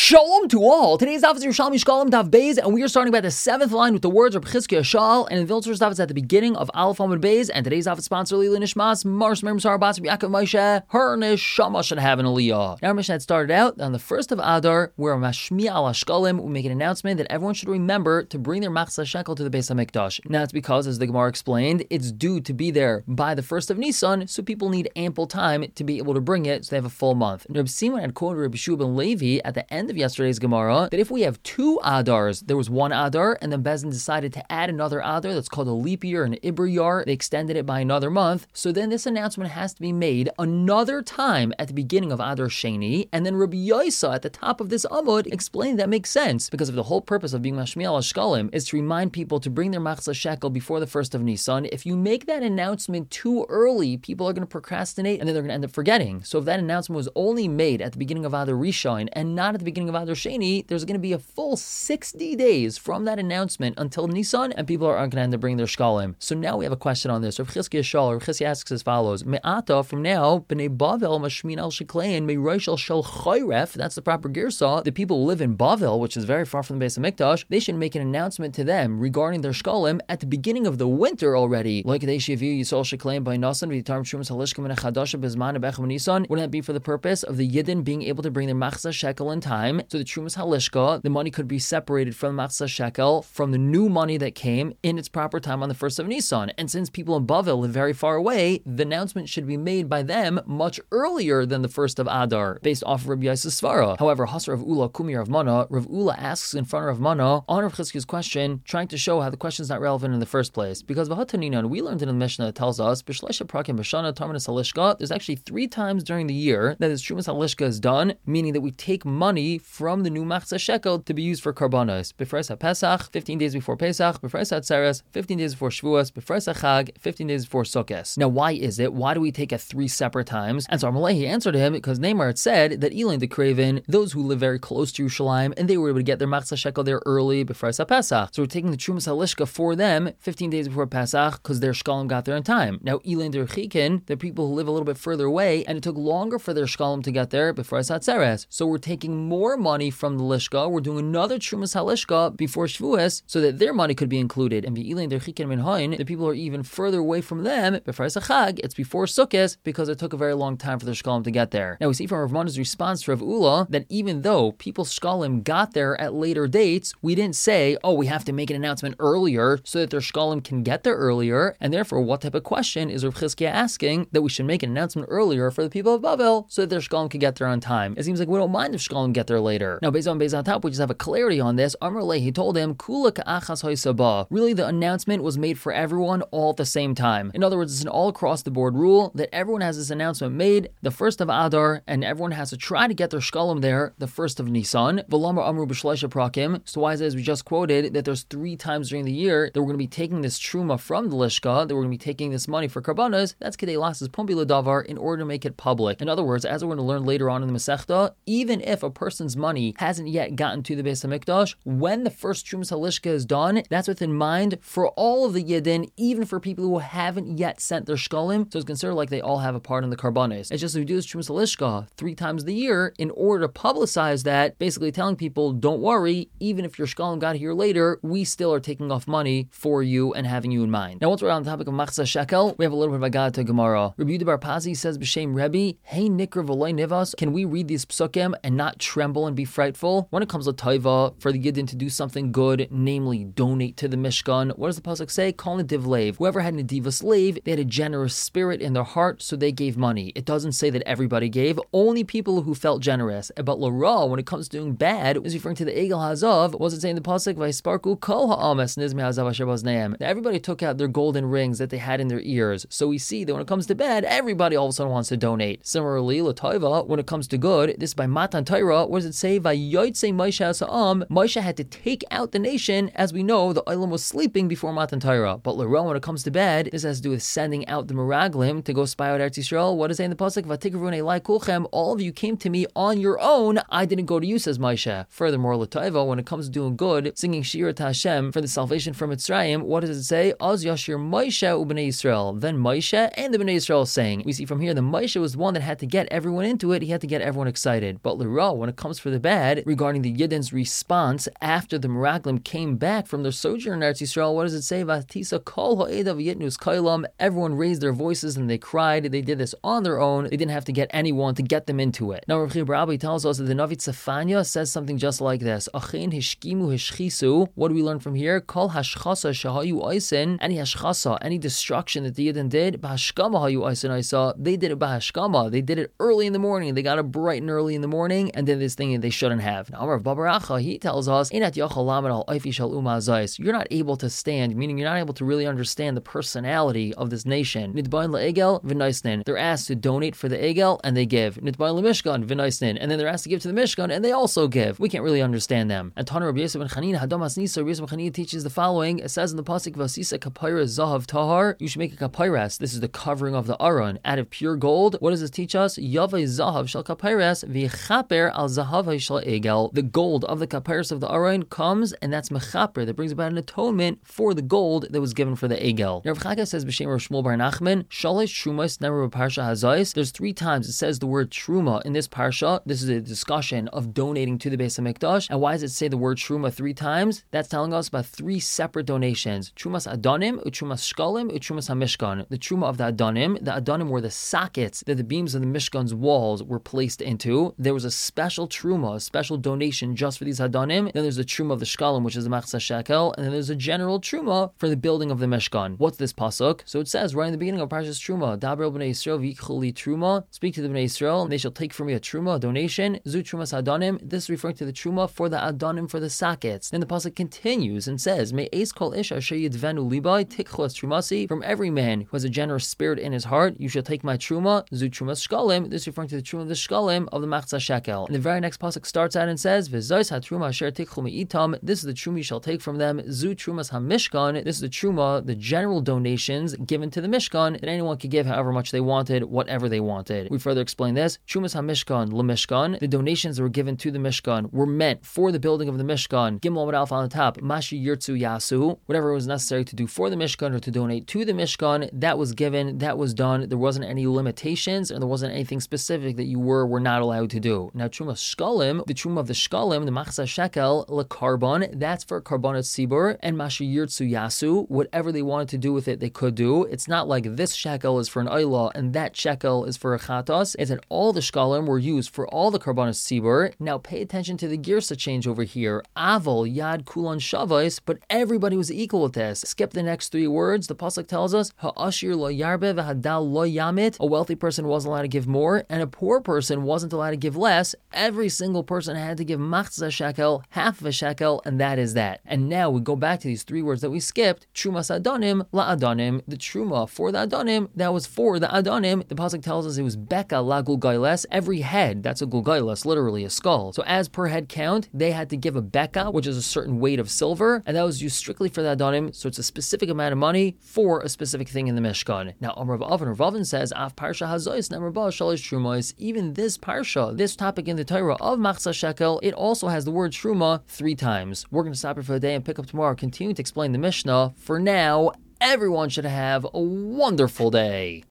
Shalom to all. Today's daf is Yerushalmi Shkalim Daf Beis, and we are starting by the 7th line with the words of Chizkiah Shal, and in Vilter's daf is at the beginning of Aleph Amud Beis, and today's daf is sponsored Lili Nishmas, Mars Merim Sar Bas Yaakov Moshe, her Neshama should have an Aliyah. Now our mission had started out on the 1st of Adar, where Mashmiya al Shkalim will make an announcement that everyone should remember to bring their Machzah Shekel to the Beis HaMikdash. Now it's because, as the Gemara explained, it's due to be there by the 1st of Nisan, so people need ample time to be able to bring it, so they have a full month. And Reb Simon had quoted Reb Shua ben Levi at the end of yesterday's Gemara that if we have two Adars, there was one Adar, and then Bezdin decided to add another Adar that's called a leap year, an Iber Yar. They extended it by another month. So then this announcement has to be made another time at the beginning of Adar Sheni, and then Rabbi Yosa at the top of this Amud explained that makes sense because of the whole purpose of being Mashmiya al Shkalim is to remind people to bring their Machzah Shekel before the 1st of Nisan. If you make that announcement too early, people are going to procrastinate and then they're going to end up forgetting. So if that announcement was only made at the beginning of Adar Rishon and not at the beginning of Adar Sheni, there's going to be a full 60 days from that announcement until Nisan, and people aren't going to end up bringing their shkalim. So now we have a question on this. Rav Chizkiah Shal, Rav Chizkiah asks as follows: Me'ata, from now, b'nei Bavel mashmin al sheklein me'rosh al shel chayref. That's the proper girsah. The people who live in Bavel, which is very far from the Beis HaMikdash, they should make an announcement to them regarding their shkalim at the beginning of the winter already. Like they shivu yisol sheklein by Nasan v'yitarm shumas halishkim and chadasha bezman b'echem Nisan. Wouldn't that be for the purpose of the Yidden being able to bring their machzah shekel in time? So the Trumas Halishka, the money could be separated from the Machzah Shekel, from the new money that came in its proper time on the 1st of Nisan. And since people in Bavel live very far away, the announcement should be made by them much earlier than the 1st of Adar, based off of Rabbi Yosef's Svara. However, Hasar Rav Ula Kumi Rav Mana, Rav Ula asks in front of Rav Mana on Rav Chizkiah's question, trying to show how the question is not relevant in the first place. Because V'hatanina, we learned in the Mishnah that tells us, B'shleisha Prakim B'shana Tarmanis Halishka, there's actually 3 times during the year that this Trumas Halishka is done, meaning that we take money from the new Machzah Shekel to be used for Karbanos. B'freis HaPesach, 15 days before Pesach. B'freis HaTzeres, 15 days before Shavuos. B'freis HaChag, 15 days before Sukkot. Now, why is it? Why do we take it 3 separate times? And so Amalei, he answered him because Neymar had said that Elin the Craven, those who live very close to Yerushalayim, and they were able to get their Machzah Shekel there early, B'freis HaPesach. So we're taking the Trumas Halishka for them 15 days before Pesach because their Shkalim got there in time. Now, Elin the Rechikin, the people who live a little bit further away, and it took longer for their Shkalim to get there, B'freis HaTzeres. So we're taking more money from the Lishka, we're doing another Trumas Halishka before Shavuos so that their money could be included. And the people who are even further away from them, B'freis HaChag, it's before Sukkot because it took a very long time for their Shkalim to get there. Now we see from Rav Mana's response to Rav Ula that even though people's Shkalim got there at later dates, we didn't say, oh, we have to make an announcement earlier so that their Shkalim can get there earlier. And therefore, what type of question is Rav Chizkiah asking that we should make an announcement earlier for the people of Bavel so that their Shkalim can get there on time? It seems like we don't mind if Shkalim get there later. Now, based on top, we just have a clarity on this. Amrullah, he told him, Kula ka'achas hoysaba. Really, the announcement was made for everyone all at the same time. In other words, it's an all across the board rule that everyone has this announcement made the 1st of Adar, and everyone has to try to get their shkalim there the 1st of Nisan. V'lamar amru b'shleisha prakim. So why is it, as we just quoted, that there's 3 times during the year that we're going to be taking this truma from the lishka, that we're going to be taking this money for karbanos? That's kedei lasas pumpi l'davar, in order to make it public. In other words, as we're going to learn later on in the Masechta, even if a person's money hasn't yet gotten to the Beis HaMikdash, when the first Trumas Halishka is done, that's within mind for all of the Yidden, even for people who haven't yet sent their shkalim. So it's considered like they all have a part in the karbanos. It's just that we do this Trumas Halishka 3 times a year in order to publicize that, basically telling people, don't worry, even if your shkalim got here later, we still are taking off money for you and having you in mind. Now, once we're on the topic of Machzah Shekel, we have a little bit of Agada to Gemara. Rabbi Yehuda bar Pazi says, B'Shem Rebbe, Hey Nikra v'loy nivas, can we read these psukim and not tremble and be frightful? When it comes to Taiva, for the Yidden to do something good, namely donate to the Mishkan, what does the pasuk say? Call it divlev. Whoever had a diva slave, they had a generous spirit in their heart, so they gave money. It doesn't say that everybody gave, only people who felt generous. But Lara, when it comes to doing bad, is referring to the Egel Hazav. What was it saying in the pasuk? Vaisparku kol ha'ames nizmi hazav asher baznaim. Everybody took out their golden rings that they had in their ears. So we see that when it comes to bad, everybody all of a sudden wants to donate. Similarly, Lataiva, when it comes to good, this is by Matan Torah. What does it say? Vayotzei Moshe ha'am. Moshe had to take out the nation. As we know, the Olam was sleeping before Matan Torah. But Lara, when it comes to bad, this has to do with sending out the Meraglim to go spy out Eretz Yisrael. What does it say in the pasuk? Vatikruvun elai kulchem. All of you came to me on your own. I didn't go to you, says Moshe. Furthermore, Lataiva, when it comes to doing good, singing Shira to Hashem for the salvation from Mitzrayim, what does it say? Az Yashir Moshe u'bnei Yisrael. Then Moshe and the Bnei Yisrael sang. We see from here that Moshe was the one that had to get everyone into it. He had to get everyone excited. But Lira, when it comes comes for the bad regarding the Yidden's response after the Meraglim came back from their sojourn in Eretz Yisrael. What does it say? Vatisa kol ha'edav yitnus kailam. Everyone raised their voices and they cried. They did this on their own. They didn't have to get anyone to get them into it. Now, Rav Chia bar Abba tells us that the Navi Tzefanya says something just like this. Achein hishkimu hishchisu. What do we learn from here? Kol hashchasa shahayu oisin. Any hashchasa, any destruction that the Yidden did, b'hashkama hayu oisin oisa. They did it b'hashkama. They did it early in the morning. They got up bright and early in the morning and did this thing that they shouldn't have. Now, Amar Babaracha, he tells us, Einat yachal lamed al oifi shel umah zayis. You're not able to stand, meaning you're not able to really understand the personality of this nation. Nidbain la'egel v'naisnin. They're asked to donate for the egel and they give. Nidbain la'mishkan v'naisnin. And then they're asked to give to the Mishkan and they also give. We can't really understand them. And Tana Rabbi Yosef ben Chanina Hadamas Nisa, Rabbi Yosef ben Chanina teaches the following. It says in the pasuk Vasisa kapira zahav tahar. You should make a kapiras. This is the covering of the aron out of pure gold. What does this teach us? Yavai zahav shel kapiras v'chaper al zahav shel egel. The gold of the kapiras of the aron comes and that's mechaper. That brings about an atonement for the gold that was given for the egel. Rav Chaka says b'shem Rav Shmuel bar Nachman shalish trumas never parsha hazais. There's 3 times it says the word truma in this parsha. This is a discussion of donating to the Beis HaMikdash. And why does it say the word truma 3 times? That's telling us about 3 separate donations. Trumas adonim, utrumas shkalim, utrumas hamishkan. The truma of the Adonim were the sockets that the beams of the Mishkan's walls were placed into. There was a special truma, a special donation just for these Adonim. Then there's the truma of the shkalim, which is the machzah shekel, and then there's a general truma for the building of the Mishkan. What's this pasuk? So it says right in the beginning of Parshas Truma, Daber b'nei Yisrael v'yichuli truma. Speak to the b'nei Yisrael, and they shall take from me a truma, a donation. Zu trumas Adonim. This is referring to the truma for the Adonim, for the sockets. Then the pasuk continues and says, May eis kol ish asher yidvenu libai tikchlas trumasi. From every man who has a generous spirit in his heart, you shall take my truma. Zu trumas shkalim. This is referring to the truma of the shkalim of the machzah shekel. And the very next pasuk starts out and says, V'zois hatruma asher tikchu me'itam. This is the truma you shall take from them. Zu trumas hamishkan. This is the truma, the general donations given to the Mishkan that anyone could give however much they wanted, whatever they wanted. We further explain this. Trumas hamishkan lemishkan. The donations that were given to the Mishkan were meant for the building of the Mishkan. Gimel Amud Aleph on the top. Mashi yirtzu yasu. Whatever was necessary to do for the Mishkan or to donate to the Mishkan, that was given, that was done. There wasn't any limitations and there wasn't anything specific that you were not allowed to do. Now trumas shkalim, the truma of the shkalim, the machzah shekel, lekarbon, that's for karbonat sibur, and mashi yirtzu yasu. Whatever they wanted to do with it, they could do. It's not like this shekel is for an ayla and that shekel is for a chatas. It's that all the shkalim were used for all the karbonat sibur. Now pay attention to the girsa change over here. Avol yad kulan shavais, but everybody was equal with this. Skip the next 3 words. The pasuk tells us ha'ashir lo yarbe v'hadal lo yamit. A wealthy person wasn't allowed to give more, and a poor person wasn't allowed to give less. Every single person had to give machzah shekel, half of a shekel, and that is that. And now we go back to these 3 words that we skipped. Trumas adonim la adonim. The truma for the adonim, that was for the adonim. The pasuk tells us it was beka la gulgailes. Every head, that's a gulgailes, literally a skull. So as per head count, they had to give a beka, which is a certain weight of silver, and that was used strictly for the adonim. So it's a specific amount of money for a specific thing in the Mishkan. Now Rav Avin says, Af parsha hazois nemer ba shalish trumos. Even this parsha, this topic in the Torah of machzah shekel, it also has the word truma 3 times. We're going to stop here for the day and pick up tomorrow, continue to explain the Mishnah. For now, everyone should have a wonderful day.